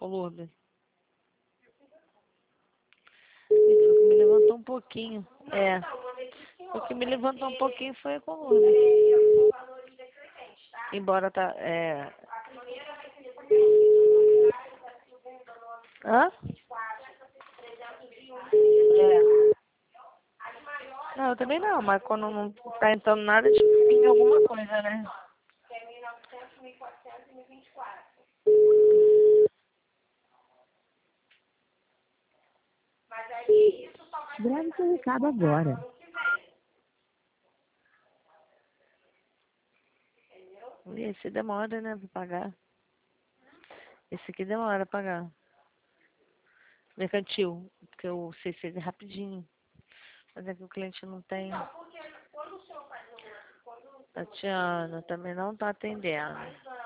Lourdes. Isso, o que me levantou um pouquinho. É. O que me levantou um pouquinho foi com Lourdes. Embora tá. Hã? É. Não, eu também não, mas quando não tá entrando nada, a gente pinga alguma coisa, né? Grave seu recado agora. E esse demora, né, pra pagar. Esse aqui demora pra pagar. Mercantil, porque o CC é rapidinho. Mas é que o cliente não tem. Tatiana também não tá atendendo.